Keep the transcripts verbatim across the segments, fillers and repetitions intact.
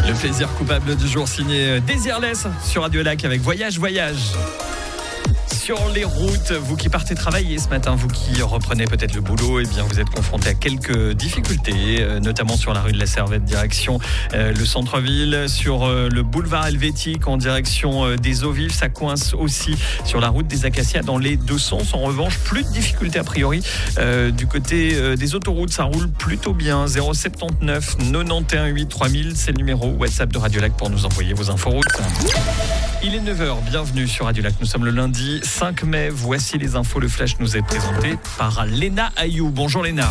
Le plaisir coupable du jour signé Désirless sur Radio Lac avec Voyage Voyage. Sur les routes, vous qui partez travailler ce matin, vous qui reprenez peut-être le boulot, eh bien vous êtes confrontés à quelques difficultés, notamment sur la rue de la Servette, direction euh, le centre-ville, sur euh, le boulevard Helvétique en direction euh, des Eaux Vives. Ça coince aussi sur la route des Acacias dans les deux sens. En revanche, plus de difficultés a priori euh, du côté euh, des autoroutes. Ça roule plutôt bien. zéro sept neuf quatre-vingt-onze huit trois mille, c'est le numéro WhatsApp de Radio Lac pour nous envoyer vos infos routes. Il est neuf heures, bienvenue sur Radio Lac. Nous sommes le lundi cinq mai. Voici les infos. Le flash nous est présenté par Léna Ayou. Bonjour Léna.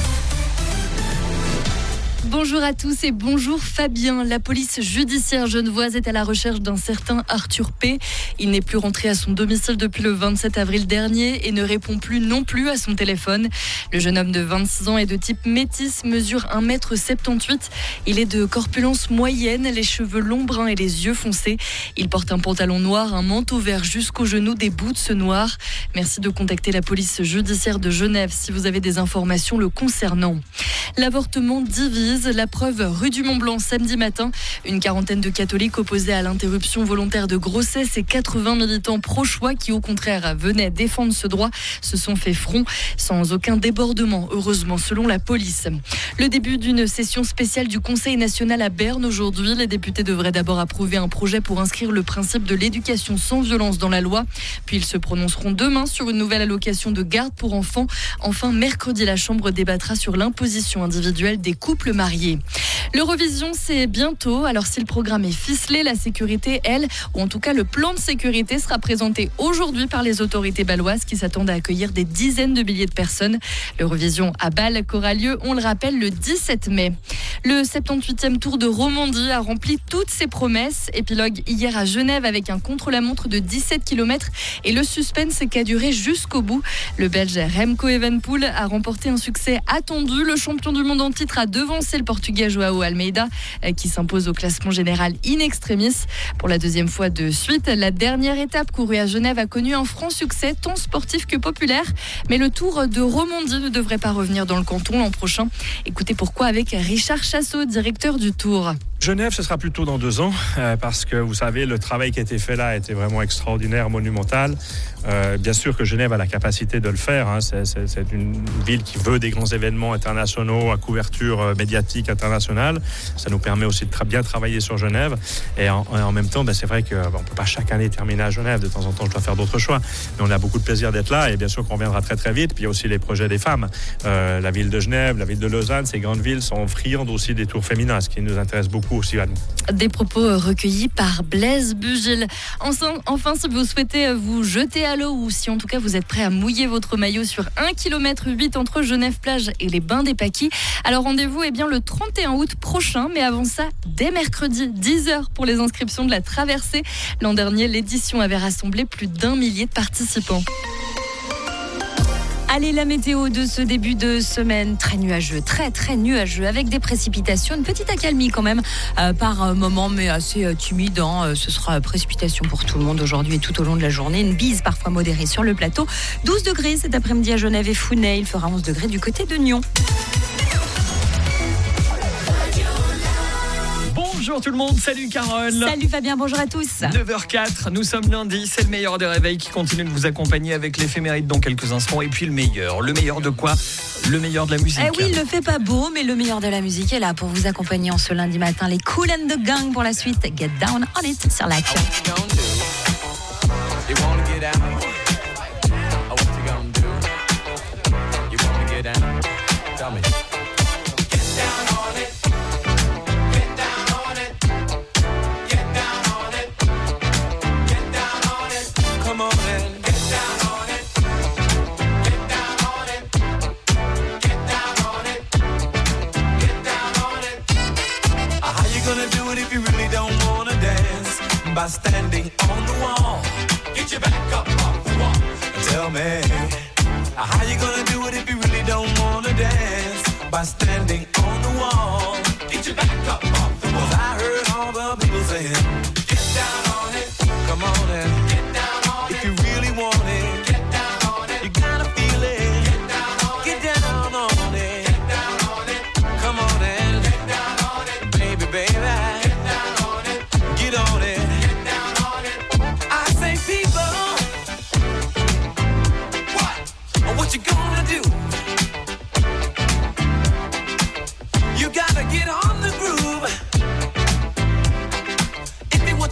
Bonjour à tous et bonjour Fabien. La police judiciaire genevoise est à la recherche d'un certain Arthur P. Il n'est plus rentré à son domicile depuis le vingt-sept avril dernier et ne répond plus non plus à son téléphone. Le jeune homme de vingt-six ans est de type métis, mesure un mètre soixante-dix-huit. Il est de corpulence moyenne, les cheveux longs bruns et les yeux foncés. Il porte un pantalon noir, un manteau vert jusqu'aux genoux, des boots noirs. Merci de contacter la police judiciaire de Genève si vous avez des informations le concernant. L'avortement divise. La preuve rue du Mont-Blanc samedi matin. Une quarantaine de catholiques opposés à l'interruption volontaire de grossesse et quatre-vingts militants pro-choix qui au contraire venaient défendre ce droit se sont fait front sans aucun débordement, heureusement selon la police. Le début d'une session spéciale du Conseil national à Berne aujourd'hui. Les députés devraient d'abord approuver un projet pour inscrire le principe de l'éducation sans violence dans la loi. Puis ils se prononceront demain sur une nouvelle allocation de garde pour enfants. Enfin, mercredi, la Chambre débattra sur l'imposition individuelle des couples mariés. L'Eurovision, c'est bientôt. Alors si le programme est ficelé, la sécurité, elle, ou en tout cas le plan de sécurité sera présenté aujourd'hui par les autorités bâloises qui s'attendent à accueillir des dizaines de milliers de personnes. L'Eurovision à Bâle aura lieu, on le rappelle, le dix-sept mai. Le soixante-dix-huitième Tour de Romandie a rempli toutes ses promesses. Épilogue hier à Genève avec un contre-la-montre de dix-sept kilomètres et le suspense qui a duré jusqu'au bout. Le Belge Remco Evenepoel a remporté un succès attendu. Le champion du monde en titre a devancé le Portugais Joao Almeida qui s'impose au classement général in extremis. Pour la deuxième fois de suite, la dernière étape courue à Genève a connu un franc succès tant sportif que populaire. Mais le Tour de Romandie ne devrait pas revenir dans le canton l'an prochain. Écoutez pourquoi avec Richard Chassot, directeur du Tour. Genève, ce sera plutôt dans deux ans, euh, parce que vous savez, le travail qui a été fait là a été vraiment extraordinaire, monumental. Euh, bien sûr que Genève a la capacité de le faire. Hein. C'est, c'est, c'est une ville qui veut des grands événements internationaux à couverture euh, médiatique internationale. Ça nous permet aussi de tra- bien travailler sur Genève. Et en, en même temps, ben, c'est vrai qu'on ne peut pas chaque année terminer à Genève. De temps en temps, je dois faire d'autres choix. Mais on a beaucoup de plaisir d'être là. Et bien sûr qu'on reviendra très très vite. Puis il y a aussi les projets des femmes. Euh, la ville de Genève, la ville de Lausanne, ces grandes villes sont friandes aussi des tours féminins, ce qui nous intéresse beaucoup aussi à nous. Des propos recueillis par Blaise Bugil. Enfin, enfin, si vous souhaitez vous jeter à l'eau ou si en tout cas vous êtes prêt à mouiller votre maillot sur un kilomètre huit entre Genève-Plage et les Bains des Paquis, alors rendez-vous eh bien, le trente et un août prochain. Mais avant ça, dès mercredi, dix heures pour les inscriptions de la traversée. L'an dernier, l'édition avait rassemblé plus d'un millier de participants. Allez, la météo de ce début de semaine, très nuageux, très très nuageux, avec des précipitations, une petite accalmie quand même euh, par moment, mais assez euh, timide. Hein. Ce sera précipitation pour tout le monde aujourd'hui et tout au long de la journée. Une bise parfois modérée sur le plateau. douze degrés cet après-midi à Genève et Founet. Il fera onze degrés du côté de Nyon. Bonjour tout le monde, salut Carole. Salut Fabien, bonjour à tous. neuf heures quatre, nous sommes lundi, c'est le meilleur des réveils qui continue de vous accompagner avec l'éphéméride dans quelques instants. Et puis le meilleur, le meilleur de quoi ? Le meilleur de la musique. Eh oui, il le fait pas beau, mais le meilleur de la musique est là pour vous accompagner en ce lundi matin. Les Kool and the Gang pour la suite, Get Down on It sur Lac. By standing on the wall, get your back up off the wall. Tell me, how you gonna do it if you really don't wanna dance? By standing on the wall, get your back up off the wall. 'Cause I heard all the people saying, get down on it, come on and get down on it. If you really want it, get down on it. You gotta feel it, get down on it. Get down on it, get down on it. Come on and get down on it, baby, baby. Get down on it.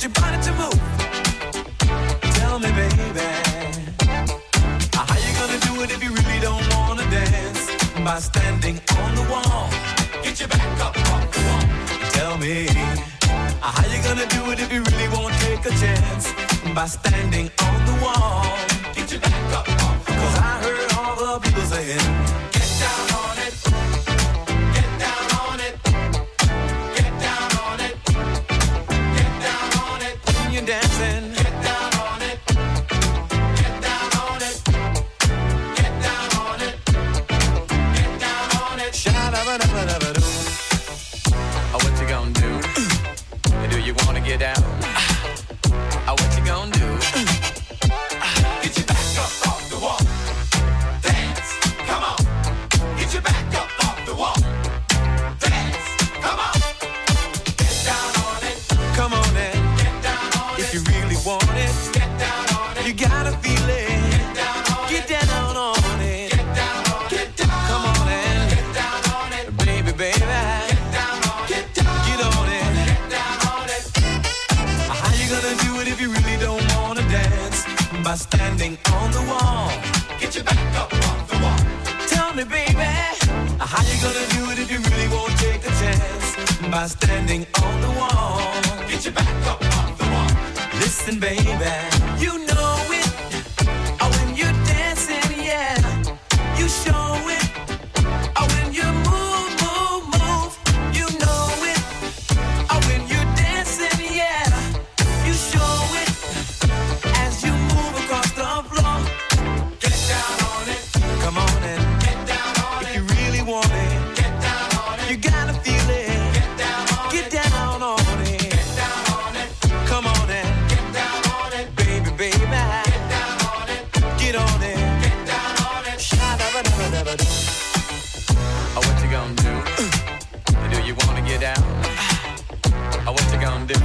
want your body to move. Tell me, baby, how you gonna do it if you really don't wanna dance? By standing on the wall. Get your back up off the wall. Tell me, how you gonna do it if you really won't take a chance? By standing on the wall. Get your back up off the wall. 'Cause I heard all the people saying, get down on it. Get down on it. Get down on it. Get down on it. When you're dancing. Get down on it. Get down on it. Get down on it. Get down on it. Sha-da-ba-da-ba-da-ba-doo. Oh, what you gonna do? Do you wanna get down? Oh, what you gonna do? Get your back up off the wall. Dance, come on. Get your back up off the wall. Dance, come on. Get down on it. Come on in. Get down on it. If you really want it. Get down on it. You gotta feel it. Get down on it. Get down on it. Get down on it. Get down. Come on in. Get down on it. Baby, baby. Get down on it. Get down. Get on it. Get down on it. How you gonna do it if you really don't wanna dance? By standing on the wall. Get your back up off the wall. Tell me, baby, how you gonna do it if you really won't take a chance? By standing on the wall. Get your back up off the wall. Listen, baby, you know it. Oh, when you're dancing, yeah, you show it. Oh, when you move, move, move, you know it. Oh, when you're dancing, yeah, you show it. As you move across the floor, get down on it. Come on in. Get down on it. If you really want it, get down on it. You gotta feel it. Get down on it. Get down on it. Get down on it. Come on in. Get down on it. Baby, baby. Get down on it. Get on it. Get down on it. Sha-da-ba-da-ba-da-ba-doo. Oh, what you gonna do? Do you wanna get down? Oh, what you gonna do?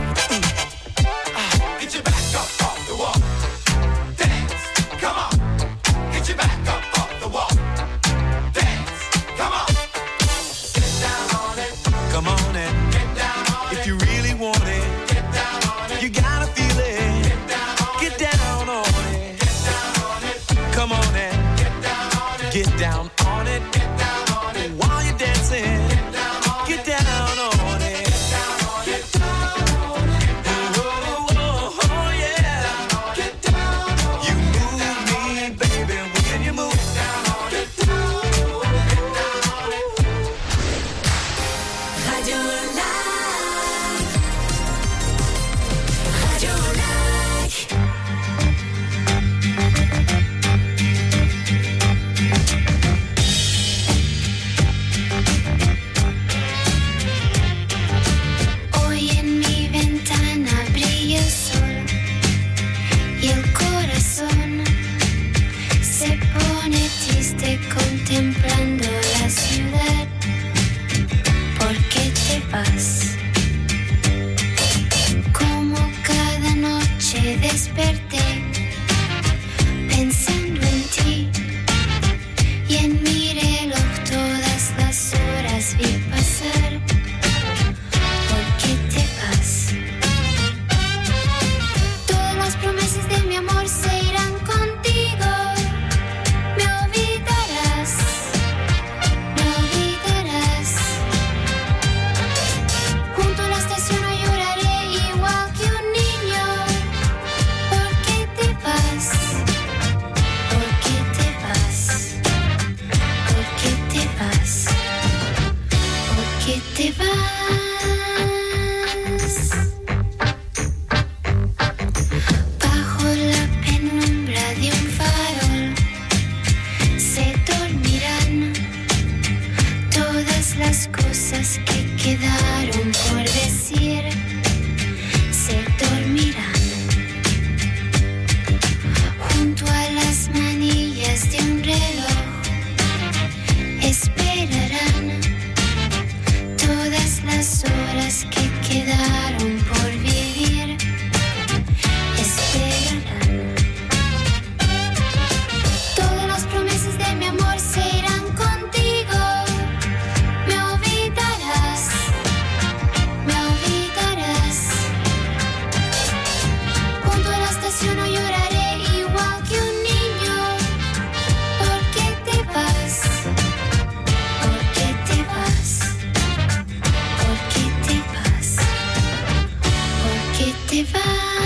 Get your back up off the wall. Dance, come on. Get your back up off the wall. Dance, come on. Get down on it. Come on in. Get down on it. If you really want it. Get down on it. You gotta feel it. Get down on it. Get down on it. Get down on it. Come on in. Get down on it. Get down on it. Get down on it. While you're dancing. Get down on it. Get down on it. Get down on it. Get down on it. Oh, oh, oh, yeah. Get down on it. You move me, baby, when you move. Get down on it. Get down on it. Get down on it. Radio Lac. Radio Lac. Hoy en mi ventana brilla el sol y el corazón se pone triste contemplando la ciudad. ¿Por qué te vas? Como cada noche desperté pensando en ti y en mi reloj todas las horas vi pasar. ¿Por qué te vas? Todas las promesas de mi amor se irán contigo. Me olvidarás, me olvidarás. Junto a la estación no lloraré igual que un niño. ¿Por qué te vas? ¿Por qué te vas? ¿Por qué te vas? ¿Por qué te vas? Bajo la penumbra de un farol se dormirán todas las cosas que quedaron por decir. Se dormirán junto a las manillas de un reloj. Esperarán todas las horas que quedaron por vivir. Esperarán. Todas las promesas de mi amor se irán contigo. Me olvidarás, me olvidarás. porque te vas.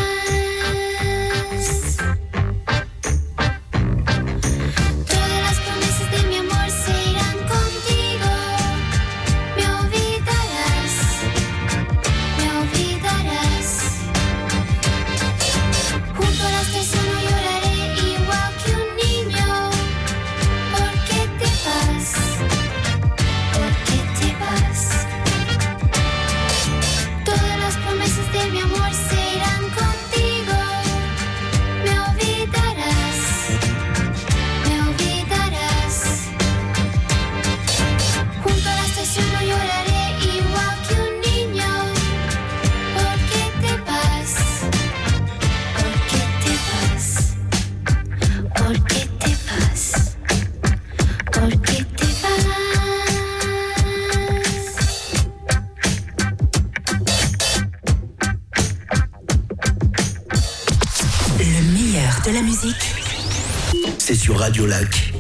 Todas las promesas de mi amor se irán contigo. Me olvidarás, me olvidarás. Junto a la estación no lloraré igual que un niño. Porque te vas, porque te vas. Todas las promesas de mi amor se irán contigo. Me olvidarás, me olvidarás. Junto a la estación no lloraré igual que un niño. Porque te vas, porque te vas, porque te vas, porque te vas. Le meilleur de la musique, C'est sur Radio Lac.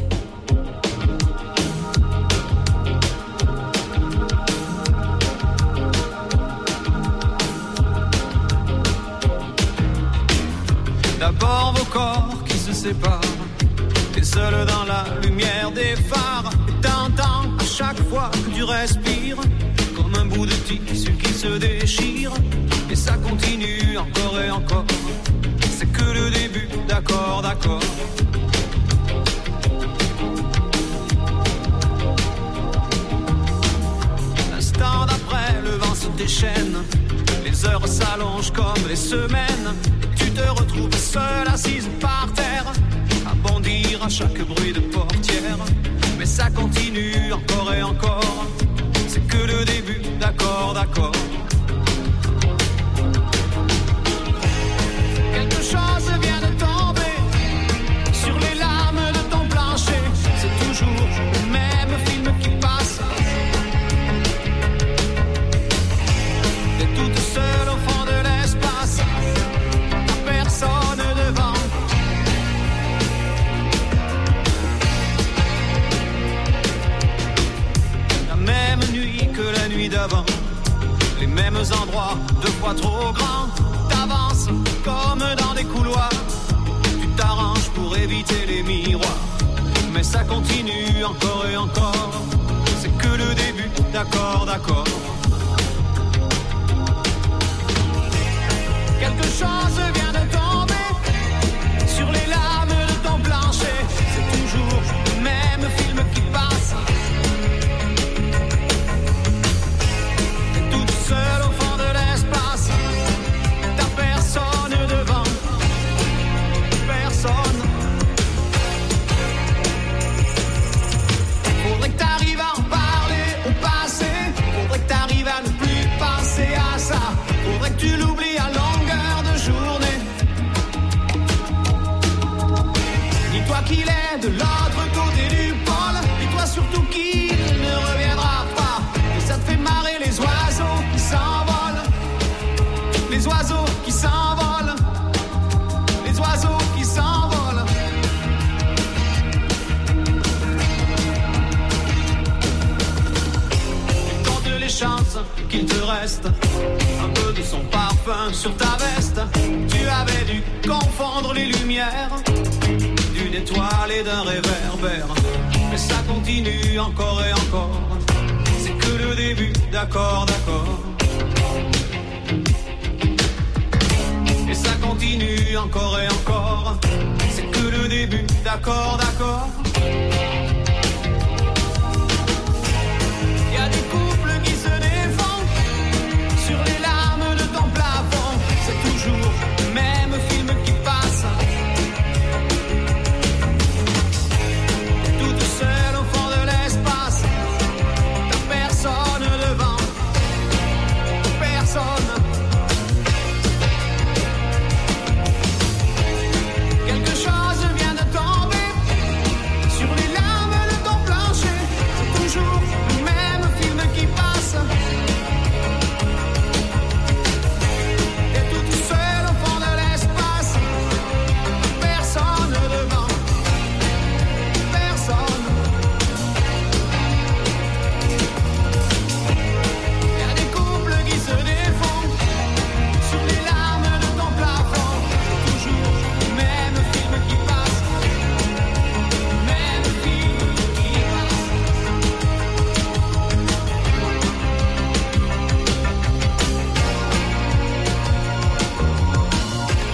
D'abord vos corps qui se séparent, t'es seul dans la lumière des phares. Et t'entends à chaque fois que tu respires, comme un bout de tissu qui se déchire. Et ça continue encore et encore, c'est que le début, d'accord, d'accord. L'instant d'après, le vent se déchaîne, les heures s'allongent comme les semaines. Et tu te retrouves seule assise par terre, à bondir à chaque bruit de portière. Mais ça continue encore et encore, c'est que le début, d'accord, d'accord. Quelque chose vient de tomber sur les lames de ton plancher. C'est toujours le même film qui passe. T'es toute seule au fond de l'espace, t'as personne devant. La même nuit que la nuit d'avant, les mêmes endroits, deux fois trop grands. T'avances comme dans des couloirs, tu t'arranges pour éviter les miroirs. Mais ça continue encore et encore, c'est que le début, d'accord, d'accord. Quelque chose vient de tomber sur les lames de ton plancher. C'est toujours le même film qui passe. T'es toute seule au fond de l'espace, t'as personne devant, personne. Faudrait que t'arrives à en parler au passé, faudrait que t'arrives à ne plus penser à ça, faudrait que tu l'oublies à longueur de journée. Dis-toi qu'il est de l'autre côté du pôle, dis-toi surtout qu'il ne reviendra pas. Et ça te fait marrer les oiseaux qui s'envolent, les oiseaux qui s'envolent, les oiseaux qui s'envolent. Il compte les chances qu'il te reste un peu de son parfum sur ta veste. Tu avais dû confondre les lumières d'une étoile et d'un réverbère. Mais ça continue encore et encore, c'est que le début, d'accord, d'accord. Et ça continue encore et encore, c'est que le début, d'accord, d'accord. Y a des couples qui se défendent sur les larmes de ton plafond. C'est toujours le même film qui passe. Toute seule au fond de l'espace, t'as personne devant, personne. Quelque chose vient de tomber sur les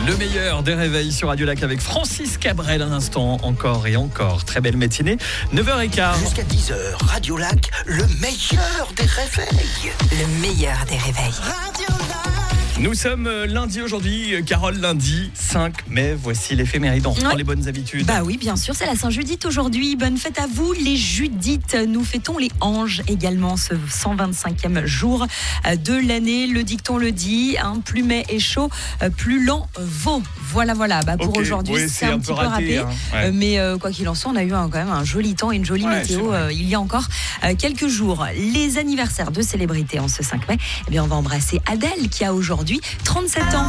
Le meilleur des réveils sur Radio Lac avec Francis Cabrel un instant, encore et encore. Très belle matinée, neuf heures quinze. Jusqu'à dix heures, Radio Lac, le meilleur des réveils. Le meilleur des réveils. Nous sommes lundi aujourd'hui, Carole, lundi cinq mai. Voici l'éphéméride, on reprend Ouais. les bonnes habitudes. Bah oui, bien sûr, c'est la Saint-Judith aujourd'hui. Bonne fête à vous, les Judith. Nous fêtons les anges également ce cent vingt-cinquième jour de l'année. Le dicton le dit, hein, plus mai est chaud, plus lent vaut. Voilà, voilà. Bah, pour Ok, aujourd'hui, oui, c'est, c'est un, un petit peu peu raté, raté. hein, ouais. Euh, mais euh, quoi qu'il en soit, on a eu un, quand même un joli temps et une jolie Ouais, météo c'est vrai. euh, il y a encore euh, quelques jours. Les anniversaires de célébrités en ce cinq mai, eh bien, on va embrasser Adèle qui a aujourd'hui trente-sept ans.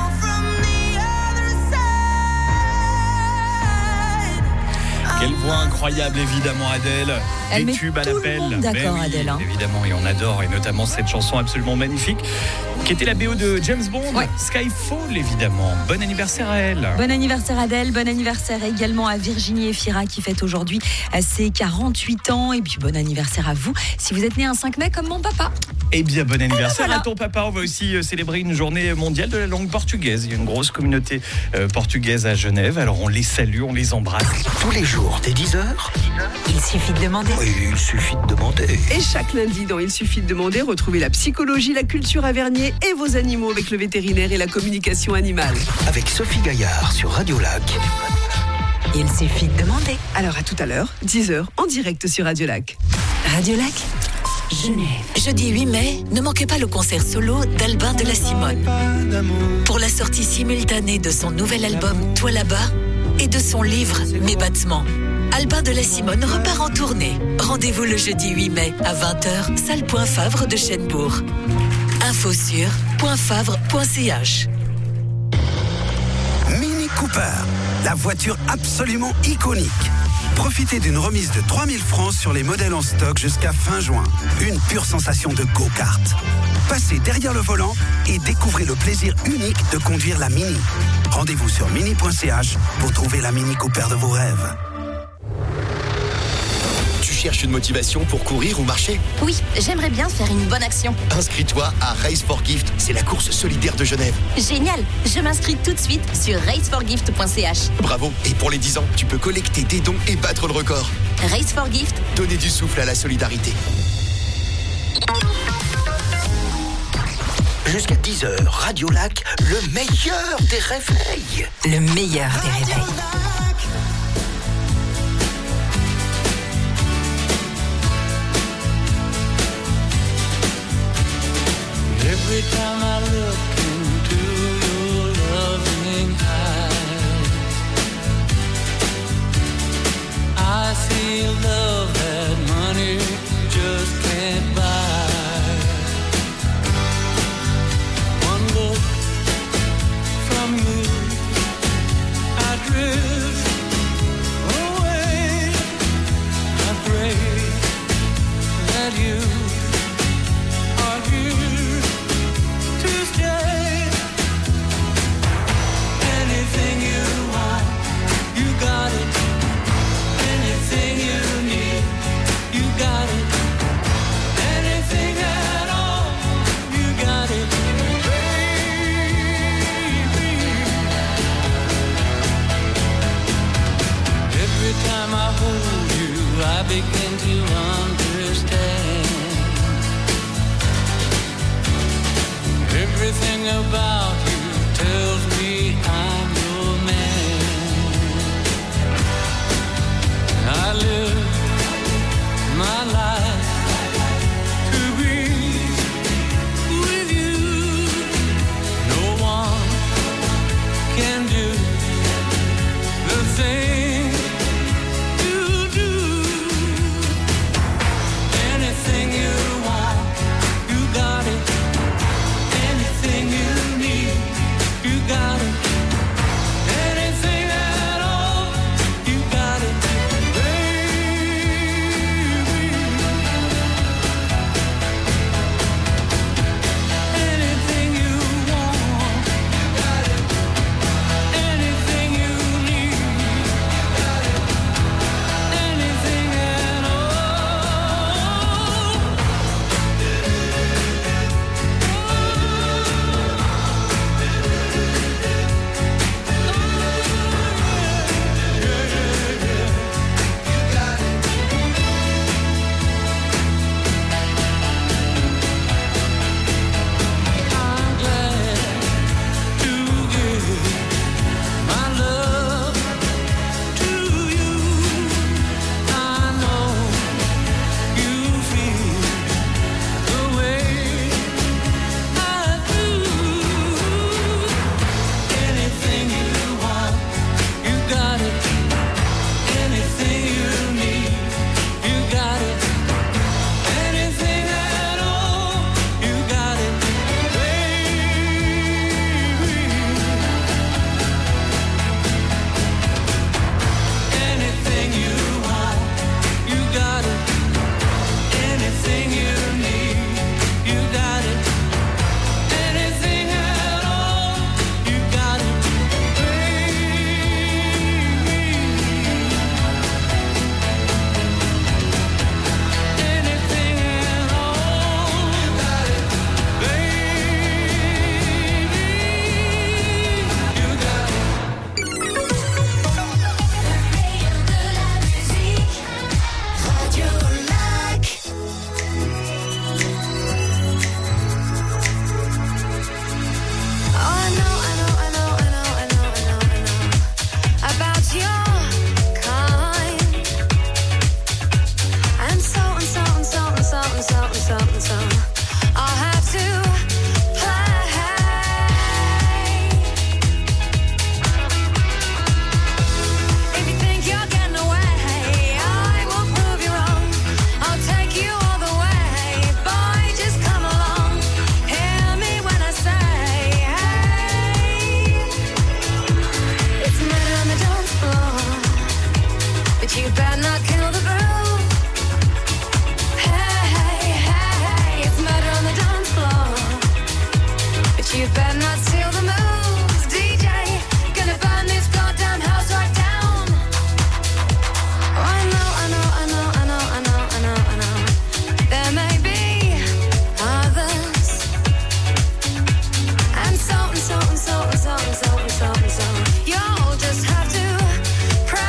Quelle voix incroyable, évidemment, Adèle. Elle Des met tubes à tout le l'appel. monde d'accord, Mais oui, Adèle, hein. Évidemment, et on adore, et notamment cette chanson absolument magnifique, qui était la B O de James Bond, Ouais. Skyfall, évidemment. Bon anniversaire à elle. Bon anniversaire Adèle, bon anniversaire également à Virginie Efira qui fête aujourd'hui ses quarante-huit ans. Et puis bon anniversaire à vous si vous êtes né un cinq mai comme mon papa. Eh bien, bon anniversaire voilà. à ton papa. On va aussi euh, célébrer une journée mondiale de la langue portugaise. Il y a une grosse communauté euh, portugaise à Genève. Alors, on les salue, on les embrasse. Tous les jours, dès dix heures, Il suffit de demander. oui, il suffit de demander. Et chaque lundi, dans Il suffit de demander, retrouvez la psychologie, la culture à Vernier et vos animaux avec le vétérinaire et la communication animale. Avec Sophie Gaillard sur Radio Lac. Il suffit de demander. Alors à tout à l'heure, dix heures, en direct sur Radio Lac. Radio Lac, Genève. Jeudi huit mai, ne manquez pas le concert solo d'Albin de la Simone. Pour la sortie simultanée de son nouvel album Toi là-bas et de son livre Mes battements. Albin de la Simone repart en tournée. Rendez-vous le jeudi huit mai à vingt heures, salle Point Favre de Chênebourg. Info sur point favre point c h. Mini Cooper, la voiture absolument iconique. Profitez d'une remise de trois mille francs sur les modèles en stock jusqu'à fin juin. Une pure sensation de go-kart. Passez derrière le volant et découvrez le plaisir unique de conduire la Mini. Rendez-vous sur mini point c h pour trouver la Mini Cooper de vos rêves. Tu cherches une motivation pour courir ou marcher? Oui, j'aimerais bien faire une bonne action. Inscris-toi à Race for Gift, c'est la course solidaire de Genève. Génial, je m'inscris tout de suite sur race for gift point c h. Bravo, et pour les dix ans, tu peux collecter des dons et battre le record. Race for Gift, Donner du souffle à la solidarité. Jusqu'à dix heures, Radio Lac, le meilleur des réveils. Le meilleur des réveils. Every time I look into your loving eyes, I see love that money just can't buy. One look from you, I drift away. I pray that you are here to stay. Anything you want, you got it. Anything you need, you got it. Anything at all, you got it, baby. Every time I hold you, I begin to understand. Everything about you tells me I'm your man. I live my life to be with you. No one can do the thing you do. Anything you want, you got it. Anything you need. not steal the moves, D J. Gonna burn this goddamn house right down. Oh, I know, I know, I know, I know, I know, I know, I know. There may be others, and so and so and so and so and so and so and so. You'll just have to pray.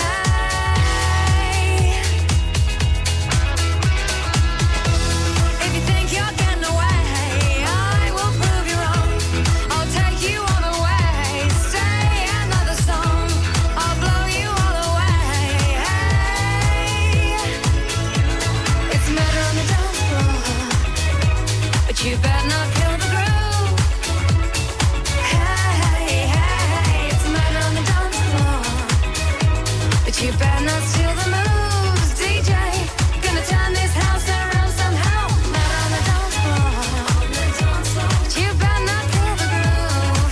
If you think you're getting away, I will prove you wrong. I'll take you all the way. Stay another song. I'll blow you all away. Hey, it's murder on the dance floor, but you better not kill the groove. Hey, hey, it's murder on the dance floor, but you better not steal the moves, D J. Gonna turn this house around somehow. Murder on the dance floor, but you better not kill the groove.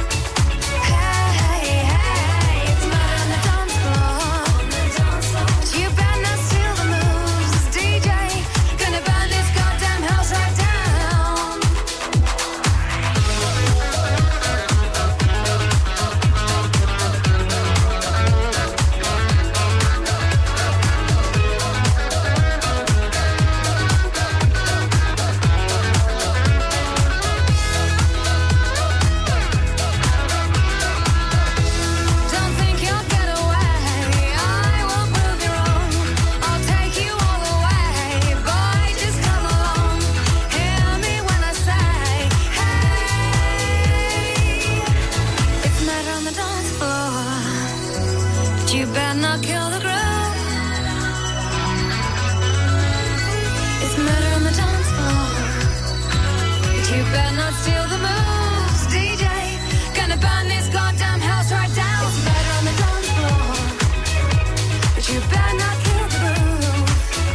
Hey, hey, it's murder on the dance floor, but you better not steal the moves, D J. Gonna burn this goddamn house right down. Don't think you'll get away. I will prove you wrong. I'll take you all the way. Boy, just come along. Hear me when I say, hey, it's murder on the dance floor, but you better not kill the groove. It's murder on the dance floor, but you better not steal the moves, D J. Gonna burn this goddamn house right down. It's murder on the dance floor, but you better not kill the groove.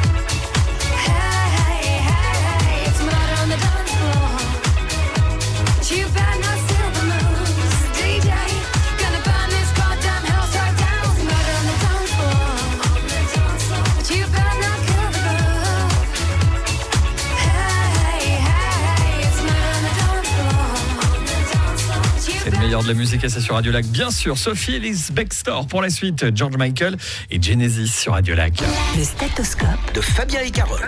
Hey, hey, it's murder on the dance floor, but you better not steal the moves, D J. Gonna burn this goddamn house right down. It's murder on the dance floor, but you better not kill the groove. Hey, hey, it's murder on the dance floor, but you C'est le meilleur de la musique et c'est sur Radio Lac. Bien sûr, Sophie Ellis Bextor pour la suite, George Michael et Genesis sur Radio Lac. Le stéthoscope De Fabien et Carole.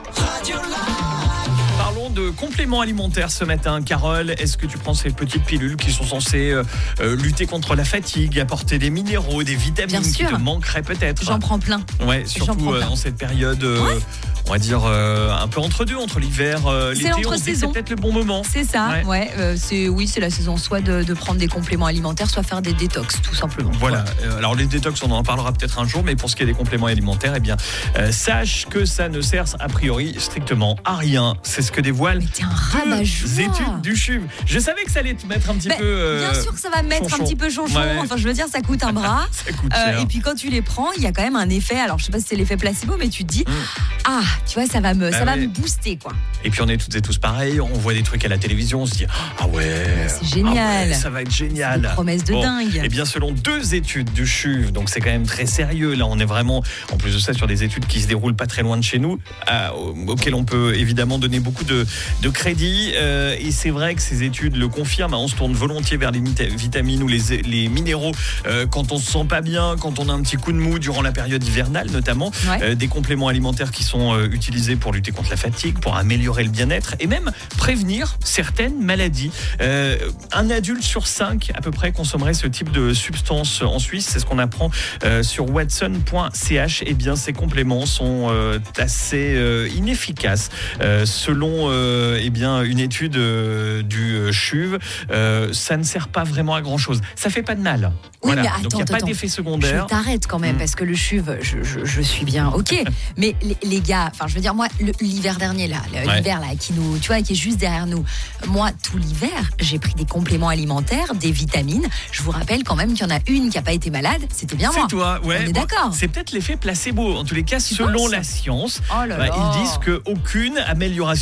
Parlons de compléments alimentaires ce matin. Carole, est-ce que tu prends ces petites pilules qui sont censées euh, euh, lutter contre la fatigue, apporter des minéraux, des vitamines Bien qui sûr. te manqueraient peut-être? J'en prends plein. Ouais, J'en surtout prends euh, plein. en cette période, euh, Ouais. on va dire euh, un peu entre deux, entre l'hiver, euh, C'est l'été. On se dit que l'entre-saison. c'est peut-être le bon moment. C'est ça, Ouais. ouais. euh, c'est, oui, c'est la saison soit de, de prendre des compléments alimentaires, soit faire des détox, tout simplement. Voilà. Euh, Alors les détox, on en parlera peut-être un jour, mais pour ce qui est des compléments alimentaires, eh bien, euh, sache que ça ne sert a priori strictement à rien. C'est ce que dévoile Mais t'es un deux rabat-joie. études du C H U V. Je savais que ça allait te mettre un petit Ben, peu. euh, Bien sûr que ça va me mettre chonchon. un petit peu chonchon. Ouais. Enfin, je veux dire, ça coûte un bras. Ça coûte Euh, cher. et puis quand tu les prends, il y a quand même un effet. Alors, je sais pas si c'est l'effet placebo, mais tu te dis, ah, tu vois, ça va me, Bah ça va ouais. me booster, quoi. Et puis on est toutes et tous pareils, on voit des trucs à la télévision, on se dit ah ouais, C'est génial. ah ouais, ça va être génial. C'est des promesses de dingue. Et bien selon deux études du C H U V, donc c'est quand même très sérieux. Là, on est vraiment, en plus de ça, sur des études qui se déroulent pas très loin de chez nous, euh, auxquelles on peut évidemment donner beaucoup de, de crédit. Euh, et c'est vrai que ces études le confirment. On se tourne volontiers vers les mita- vitamines ou les, les minéraux euh, quand on se sent pas bien, quand on a un petit coup de mou durant la période hivernale notamment. Ouais. Euh, des compléments alimentaires qui sont euh, utilisés pour lutter contre la fatigue, pour améliorer le bien-être et même prévenir certaines maladies. Euh, un adulte sur cinq à peu près consommerait ce type de substance en Suisse. C'est ce qu'on apprend euh, sur watson point c h. Eh bien, ces compléments sont euh, assez euh, inefficaces. Euh, selon euh, eh bien, une étude euh, du C H U V, euh, ça ne sert pas vraiment à grand-chose. Ça fait pas de mal. Oui, Voilà. mais attends, Donc, il n'y a pas attends. d'effet secondaire. Je t'arrête quand même, Mm. parce que le C H U V, je, je, je suis bien, ok. Mais les, les gars, enfin, je veux dire, moi, le- l'hiver dernier, là, le- Ouais. l'hiver, là, qui nous, tu vois, qui est juste derrière nous, moi, tout l'hiver, j'ai pris des compléments alimentaires, des vitamines. Je vous rappelle quand même qu'il y en a une qui n'a pas été malade, c'était bien moi. C'est toi, ouais. On est Bon, d'accord. c'est peut-être l'effet placebo. En tous les cas, Tu selon penses la science, Oh là bah, là. ils disent qu'aucune amélioration significative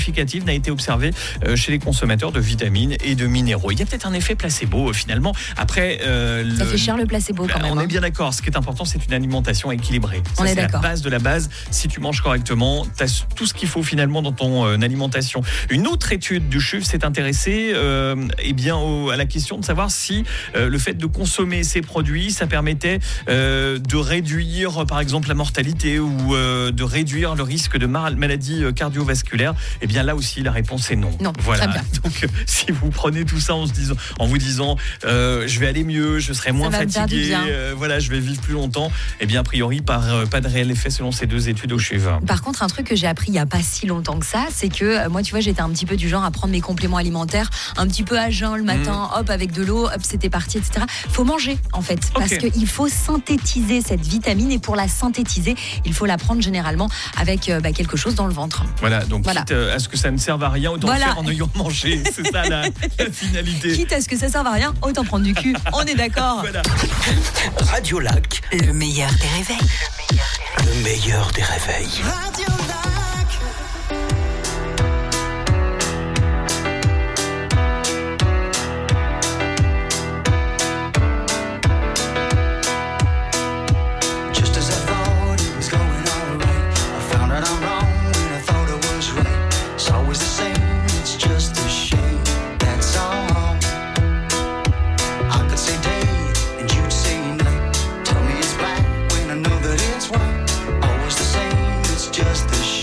significative n'a été observée euh, chez les consommateurs de vitamines et de minéraux. Il y a peut-être un effet placebo euh, finalement. Après, euh, Ça le... fait cher le placebo quand même. On hein. est bien d'accord. Ce qui est important, c'est une alimentation équilibrée. Ça, On est c'est d'accord. la base de la base. Si tu manges correctement, tu as tout ce qu'il faut finalement dans ton euh, alimentation. Une autre étude du C H U V s'est intéressée euh, eh bien, au, à la question de savoir si euh, le fait de consommer ces produits, ça permettait euh, de réduire par exemple la mortalité ou euh, de réduire le risque de mal- maladies euh, cardiovasculaires. Eh bien là aussi, la réponse est non. Non, voilà. très bien. Donc euh, si vous prenez tout ça en, se disant, en vous disant euh, je vais aller mieux, je serai moins va me faire du fatigué, bien. euh, voilà, je vais vivre plus longtemps, eh bien a priori par, euh, pas de réel effet selon ces deux études au C H U V. Par contre, un truc que j'ai appris il n'y a pas si longtemps que ça, c'est que euh, moi, tu vois, j'étais un petit peu du genre à prendre mes compléments alimentaires un petit peu à jeun le matin, Mmh. hop, avec de l'eau, hop, c'était parti, et cetera. Faut manger, en fait, parce Ok. qu'il faut synthétiser cette vitamine et pour la synthétiser, il faut la prendre généralement avec euh, bah, quelque chose dans le ventre. Voilà, donc Voilà. quitte euh, à ce que ça ne serve à rien, autant Voilà. le faire en ayant mangé. C'est ça la, la finalité. Quitte à ce que ça serve à rien, autant prendre du cul. On est d'accord. Voilà. Radio Lac, Le meilleur des réveils. le meilleur des réveils. Just as I thought it was going alright, I found out I'm wrong when I thought I was right. It's always the same, it's just a shame, that's all. I could say day and you'd say night. Tell me it's black when I know that it's white. Always the same, it's just a shame.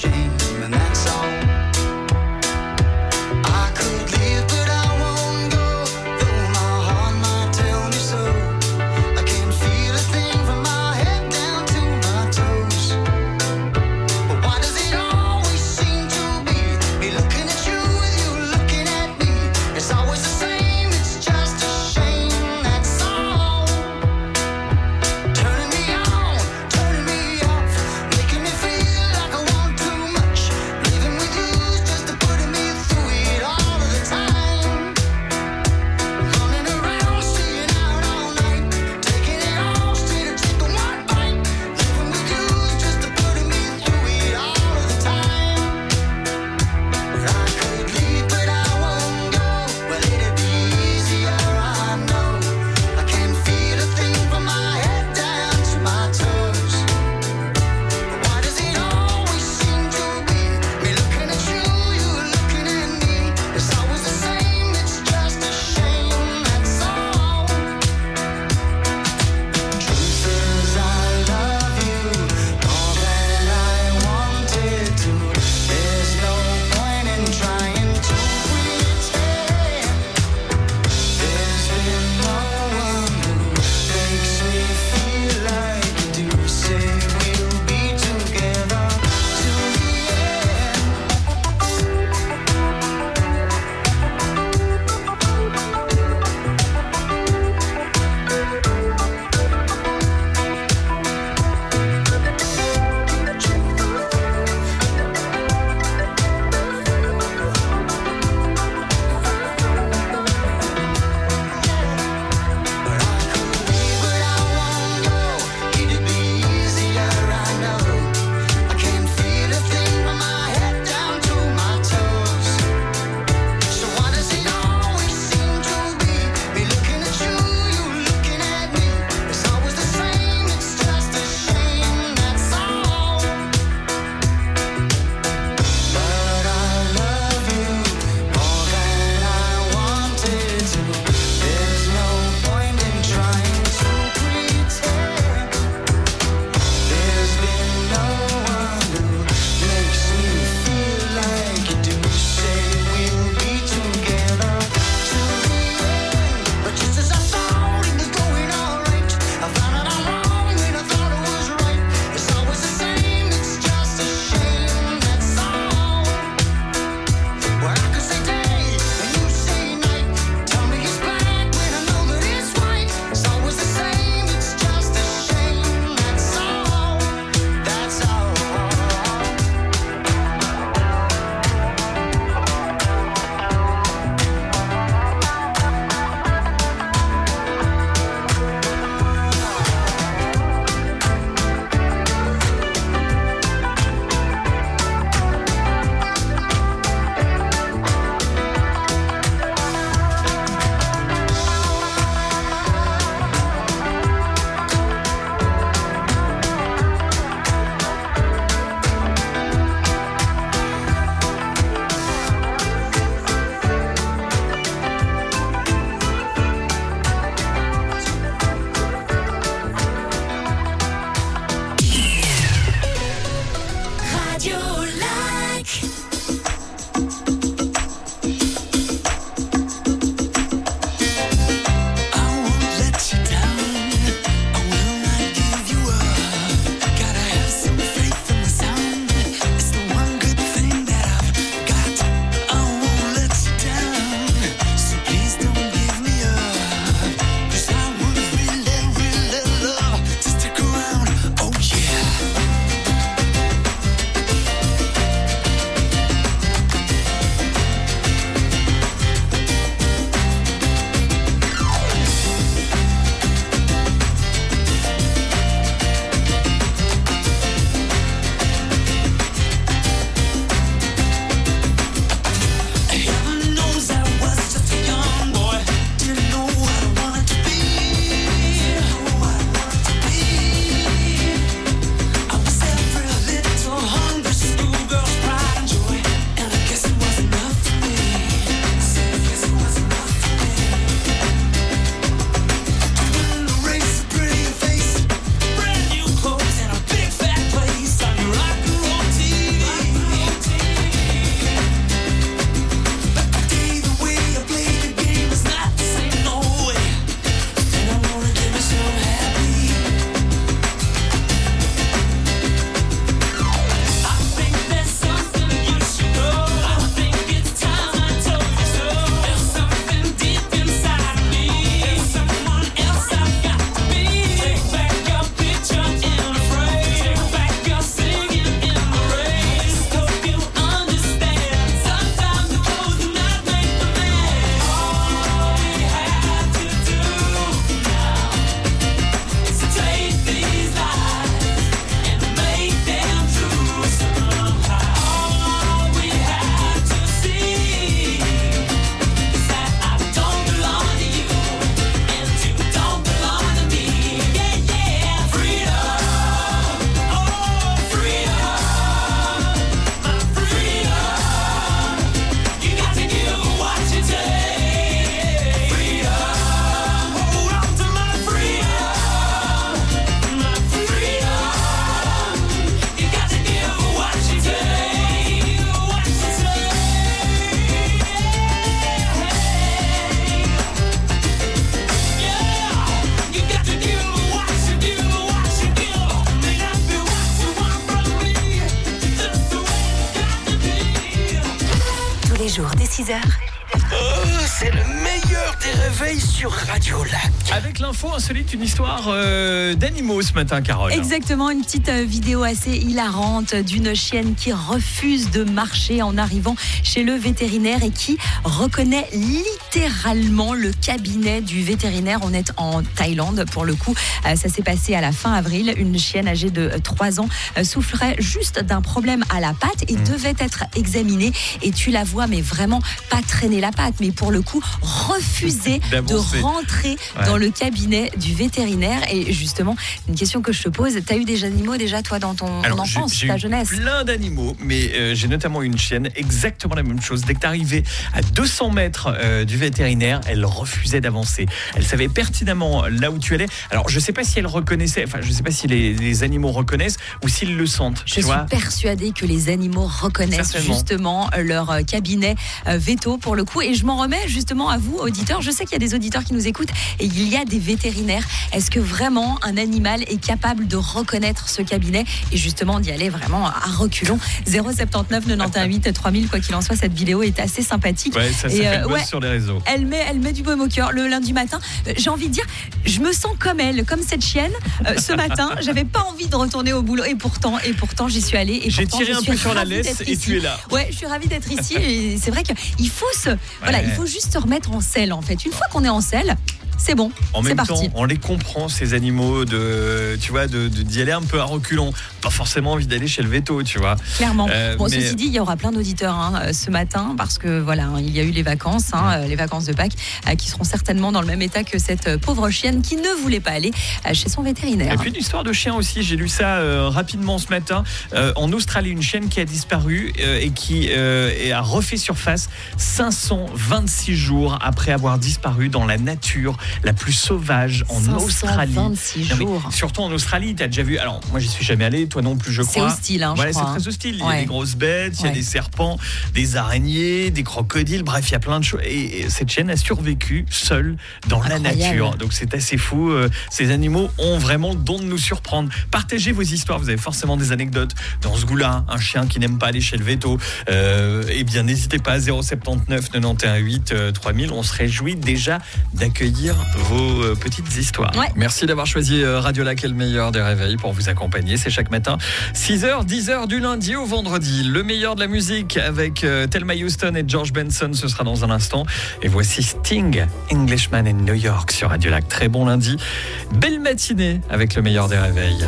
six heures. Oh, c'est le meilleur des réveils sur Radio Lac. Avec l'info insolite, une histoire euh, d'animaux ce matin, Carole. Exactement, une petite euh, vidéo assez hilarante d'une chienne qui refuse de marcher en arrivant chez le vétérinaire et qui reconnaît littéralement le cabinet du vétérinaire. On est en Thaïlande pour le coup. Euh, ça s'est passé à la fin avril. Une chienne âgée de trois ans euh, souffrait juste d'un problème à la patte et mmh. devait être examinée. Et tu la vois, mais vraiment pas traîner la patte, mais pour le coup refuser de rentrer ouais. dans le cabinet du vétérinaire. Et justement, une question que je te pose, tu as eu des animaux déjà toi dans ton Alors, enfance, j'ai, j'ai ta eu jeunesse? Plein d'animaux, mais euh, j'ai notamment une chienne, exactement la même chose. Dès que tu arrivais à deux cents mètres euh, du vétérinaire, elle refusait d'avancer. Elle savait pertinemment là où tu allais. Alors je sais pas si elle reconnaissait, enfin je sais pas si les, les animaux reconnaissent ou s'ils le sentent. Je tu suis vois persuadée que les animaux reconnaissent justement leur cabinet euh, veto pour le coup. Et je m'en remets justement à vous, auditeurs. Je sais qu'il y a des auditeurs qui nous écoutent et il y a des vétérinaires. Est-ce que vraiment un animal est capable de reconnaître ce cabinet et justement d'y aller vraiment à reculons? Zéro sept neuf neuf huit trois mille. Quoi qu'il en soit, cette vidéo est assez sympathique. Ouais, ça, ça et fait euh, le buzz ouais, sur les réseaux. Elle met, elle met du baume au cœur le lundi matin. Euh, j'ai envie de dire, je me sens comme elle, comme cette chienne. Euh, ce matin, j'avais pas envie de retourner au boulot et pourtant, et pourtant, j'y suis allée. Et j'ai pourtant, tiré je un suis peu sur la ravie laisse d'être et ici. tu es là. Ouais, je suis ravie d'être ici et c'est vrai qu'il faut se, ouais. voilà, il faut juste se remettre en selle en fait. Une fois qu'on est en selle, c'est bon, en c'est même parti. temps, on les comprend ces animaux de, tu vois, de, de d'y aller un peu à reculons. Pas forcément envie d'aller chez le veto, tu vois. Clairement. Euh, bon, mais... ceci dit, il y aura plein d'auditeurs hein, ce matin parce que voilà, hein, il y a eu les vacances, hein, les vacances de Pâques, euh, qui seront certainement dans le même état que cette pauvre chienne qui ne voulait pas aller euh, chez son vétérinaire. Et puis une histoire de chien aussi. J'ai lu ça euh, rapidement ce matin. Euh, en Australie, une chienne qui a disparu euh, et qui euh, a refait surface cinq cent vingt-six jours après avoir disparu dans la nature la plus sauvage en Australie. cinq cent vingt-six non, jours. Surtout en Australie, tu as déjà vu. Alors, moi, j'y suis jamais allé, toi non plus, je c'est crois. C'est hostile, hein, voilà, je c'est crois. très hostile. Il y a ouais. des grosses bêtes, il y a ouais. des serpents, des araignées, des crocodiles. Bref, il y a plein de choses. Et, et cette chienne a survécu seule dans Incroyable. la nature. Donc, c'est assez fou. Euh, ces animaux ont vraiment le don de nous surprendre. Partagez vos histoires. Vous avez forcément des anecdotes dans ce goût-là. Un chien qui n'aime pas aller chez le veto. Euh, eh bien, n'hésitez pas à zéro sept neuf neuf huit trois mille. On se réjouit déjà d'accueillir vos euh, petites histoires. Ouais. Merci d'avoir choisi Radio Lac et le meilleur des réveils pour vous accompagner. C'est chaque matin, six heures, dix heures du lundi au vendredi. Le meilleur de la musique avec euh, Thelma Houston et George Benson, ce sera dans un instant. Et voici Sting, Englishman in New York sur Radio Lac. Très bon lundi. Belle matinée avec le meilleur des réveils.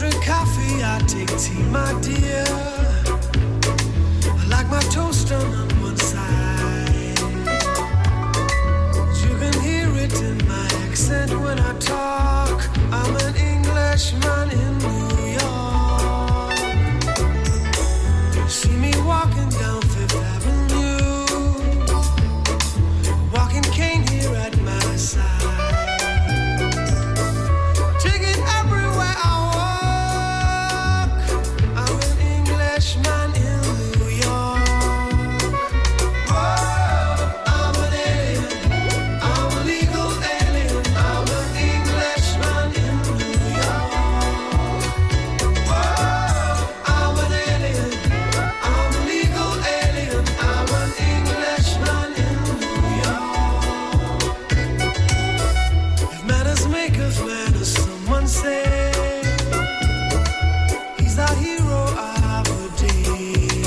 When I talk, I'm an Englishman in New York. See me walking down Fifth Avenue, walking cane here at my side. Take it everywhere I walk, I'm an Englishman in New York. Oh, I'm an alien, I'm a legal alien. I'm an Englishman in New York. Whoa, I'm an alien. I'm a legal alien. I'm an Englishman in New York. If manners make us manners, someone say he's the hero of the day.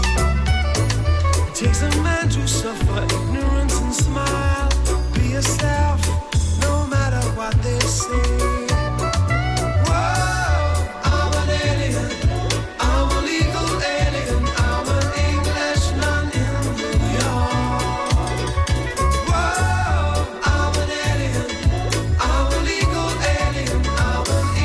It takes a man to suffer ignorance and smile. Be yourself. No matter what they say. Whoa, I'm an alien. I'm a legal alien. I'm an Englishman in New York. Whoa, I'm an alien. I'm a legal alien. I'm an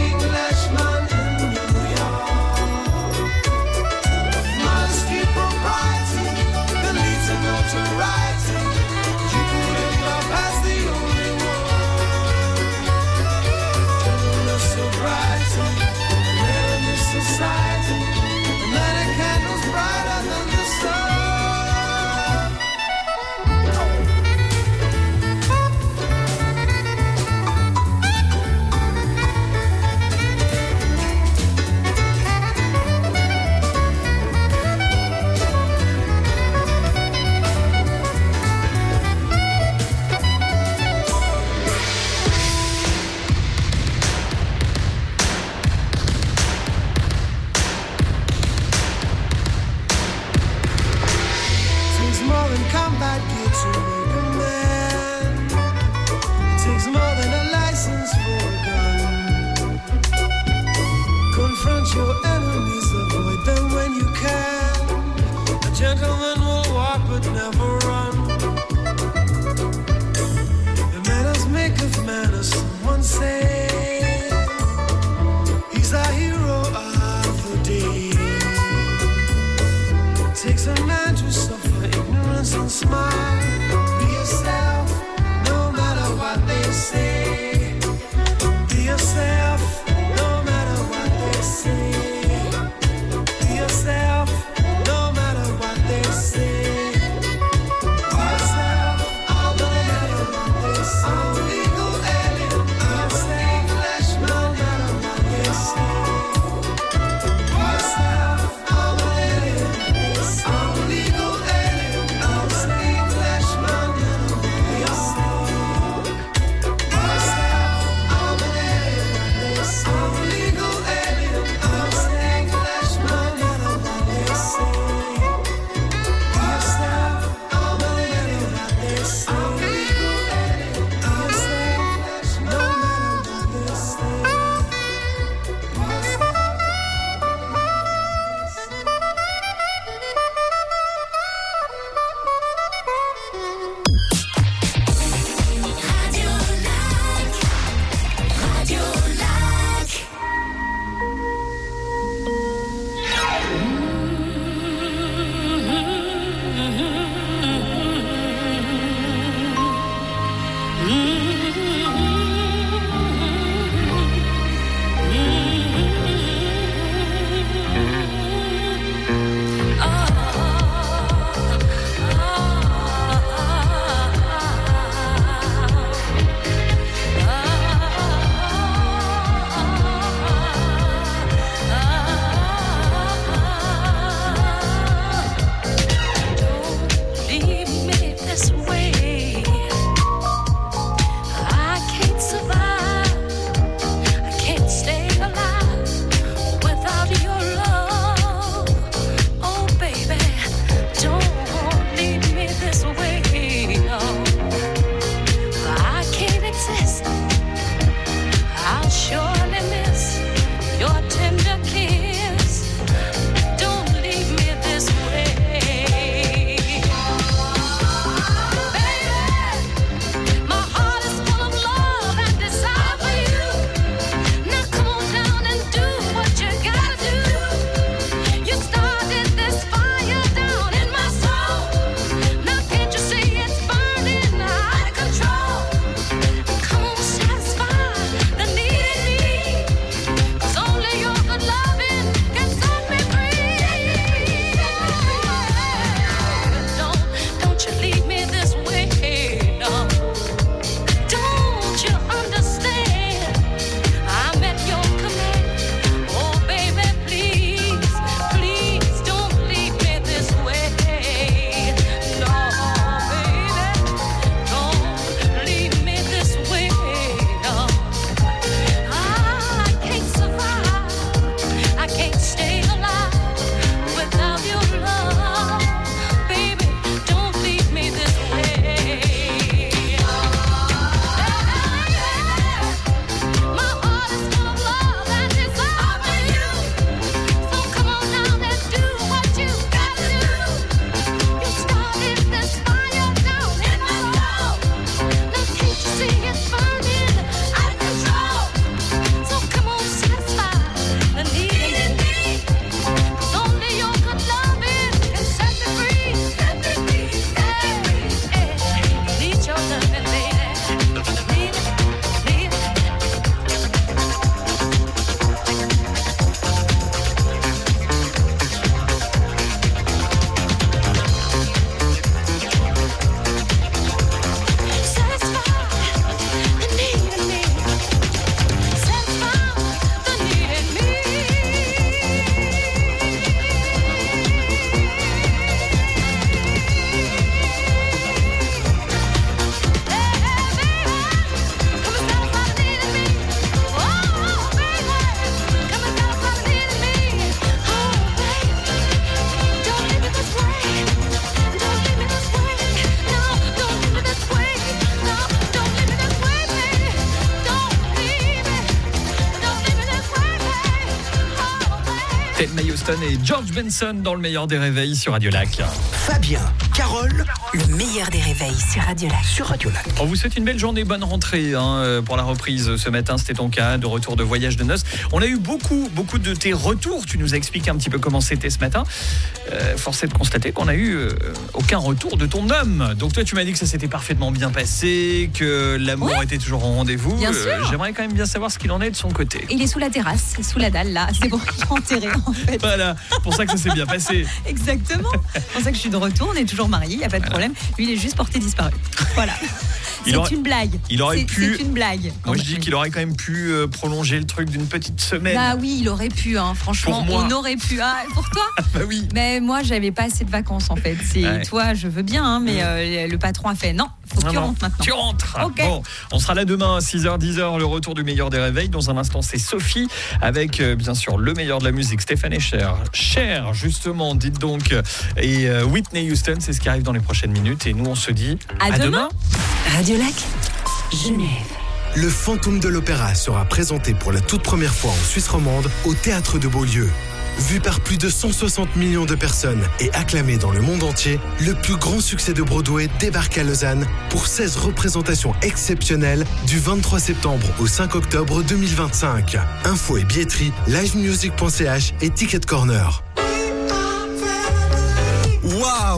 Whitney Houston et George Benson dans le meilleur des réveils sur Radio Lac. Fabien, Carole, le meilleur des réveils sur Radio Lac. Sur Radio Lac. On vous souhaite une belle journée, bonne rentrée hein, pour la reprise ce matin. C'était ton cas de retour de voyage de noces. On a eu beaucoup, beaucoup de tes retours. Tu nous as expliqué un petit peu comment c'était ce matin. Euh, force est de constater qu'on a eu euh, aucun retour de ton homme. Donc toi, tu m'as dit que ça s'était parfaitement bien passé, que l'amour Ouais. était toujours en rendez-vous. Bien Euh, sûr. J'aimerais quand même bien savoir ce qu'il en est de son côté. Il est sous la terrasse, sous la dalle, là. C'est bon, il est enterré, en fait. Voilà, pour ça que ça s'est bien passé. Exactement. C'est pour ça que je suis de retour. On est toujours mariés, il n'y a pas de problème. Lui, il est juste porté disparu. Voilà. Il C'est aurait- une blague. il aurait C'est- pu- C'est une blague. Moi, je dis qu'il aurait quand même pu euh, prolonger le truc d'une petite semaine. Bah oui, il aurait pu, hein. Franchement, Pour moi. on aurait pu. Ah, pour toi Bah oui. Mais moi, j'avais pas assez de vacances en fait. C'est Ouais. toi, je veux bien, hein, mais euh, le patron a fait non, faut que Non, tu non. rentres maintenant. Tu rentres. Ok. Bon, on sera là demain à six heures, dix heures, le retour du meilleur des réveils. Dans un instant, c'est Sophie avec euh, bien sûr le meilleur de la musique, Stéphane et Cher. Cher, justement, dites donc. Et euh, Whitney Houston, c'est ce qui arrive dans les prochaines minutes. Et nous, on se dit À demain. Radio Lac, Genève. Le Fantôme de l'Opéra sera présenté pour la toute première fois en Suisse romande au Théâtre de Beaulieu. Vu par plus de cent soixante millions de personnes et acclamé dans le monde entier, le plus grand succès de Broadway débarque à Lausanne pour seize représentations exceptionnelles du vingt-trois septembre au cinq octobre deux mille vingt-cinq. Info et billetterie, livemusic point c h et Ticket Corner. Waouh!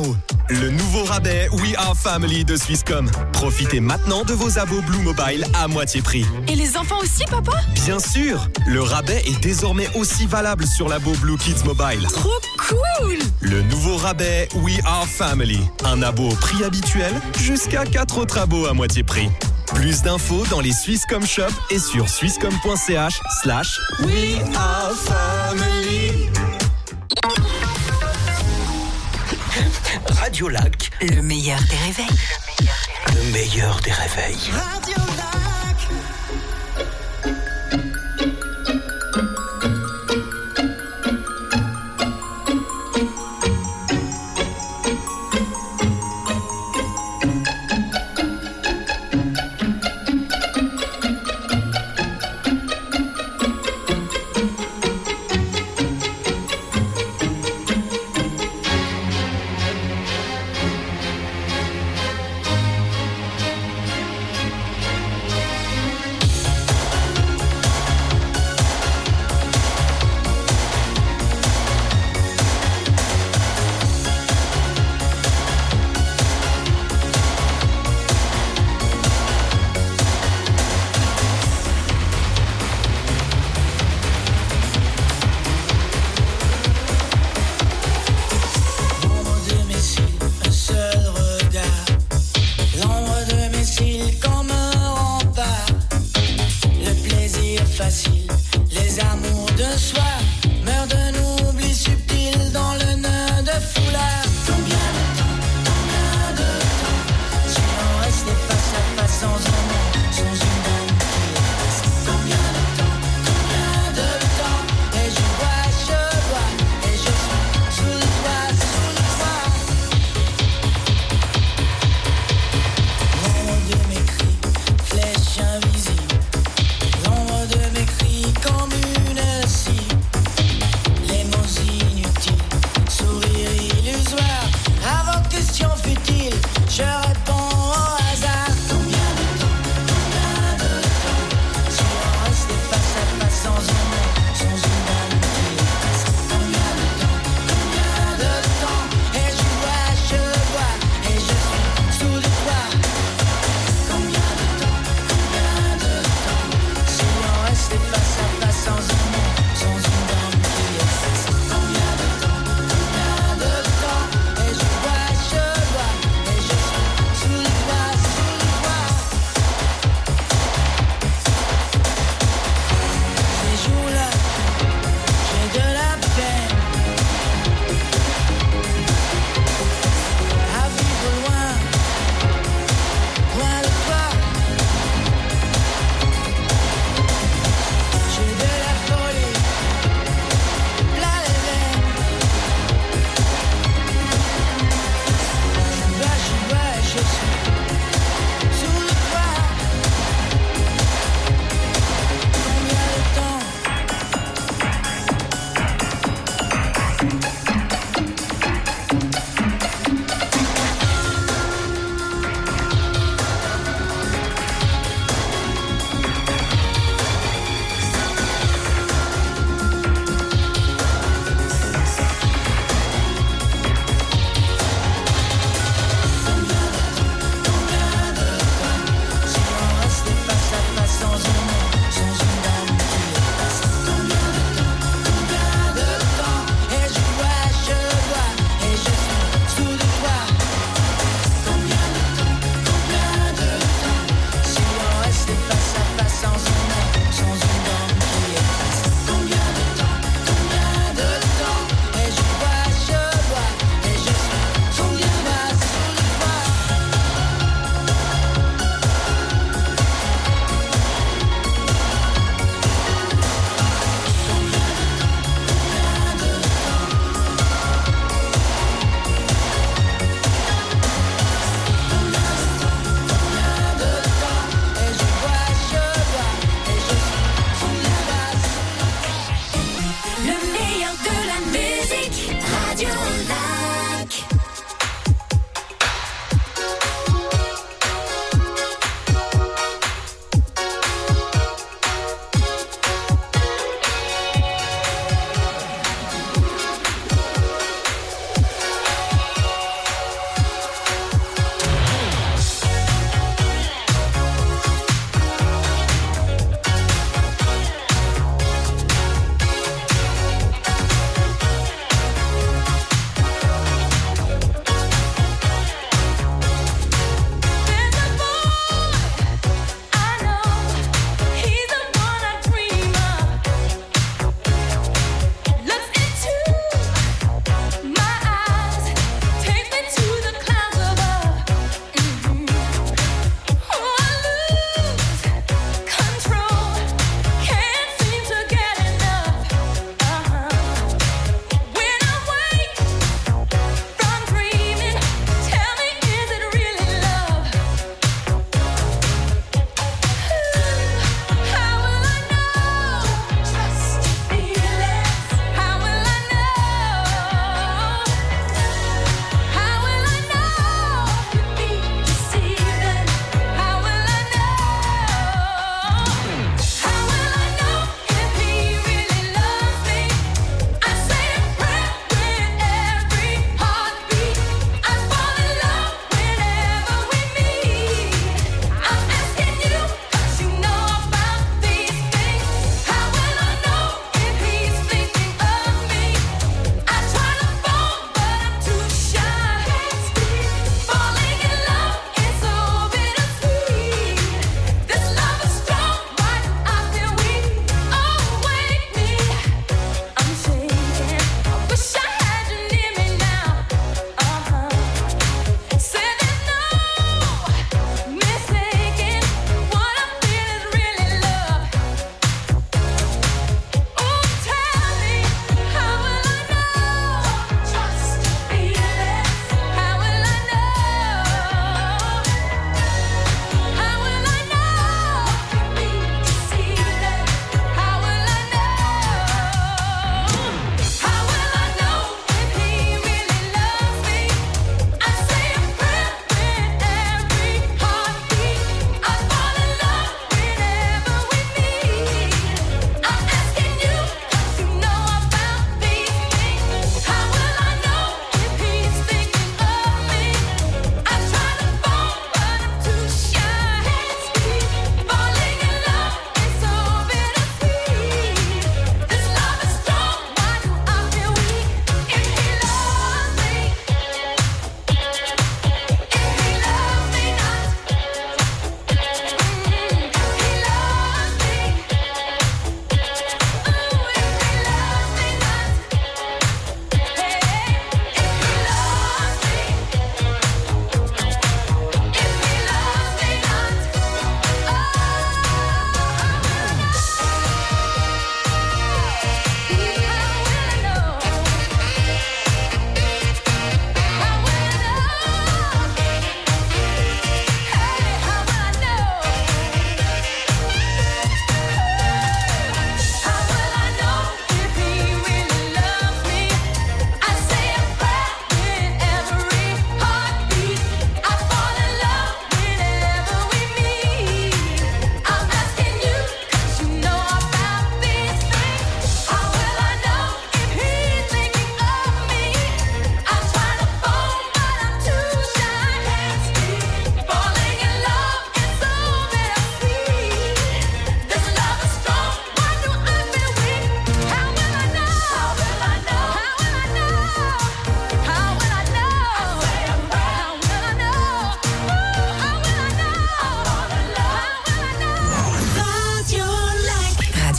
Le nouveau rabais We Are Family de Swisscom. Profitez maintenant de vos abos Blue Mobile à moitié prix. Et les enfants aussi, papa? Bien sûr, le rabais est désormais aussi valable sur l'abo Blue Kids Mobile. Trop cool! Le nouveau rabais We Are Family. Un abo au prix habituel jusqu'à quatre autres abos à moitié prix. Plus d'infos dans les Swisscom Shop et sur swisscom.ch slash We Are Family. Radio Lac, le meilleur des réveils. le meilleur des réveils. Radio Lac. L'ombre de mes cris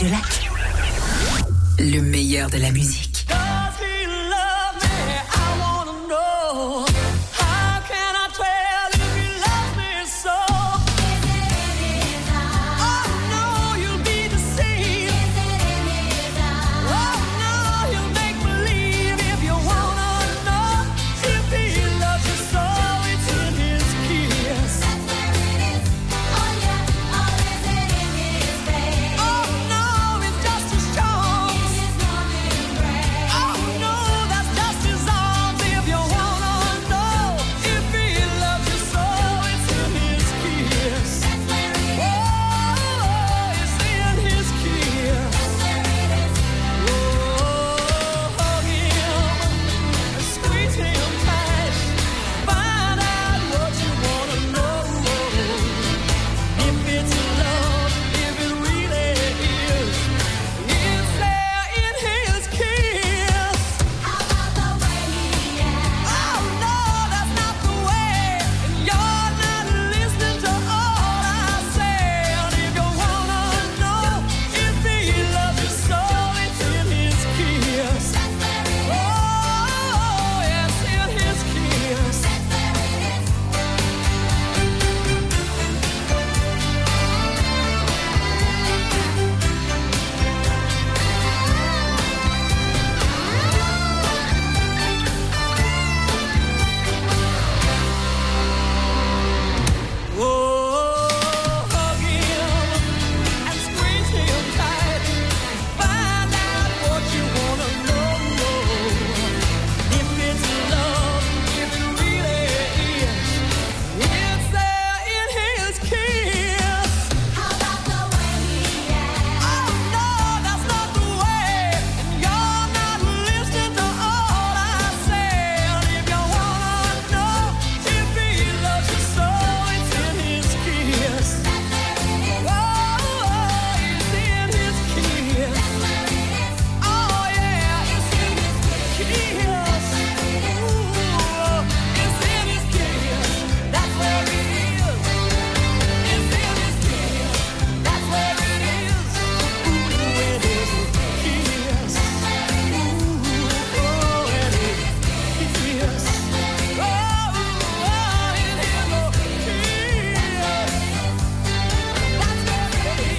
Radio Lac. Le meilleur de la musique.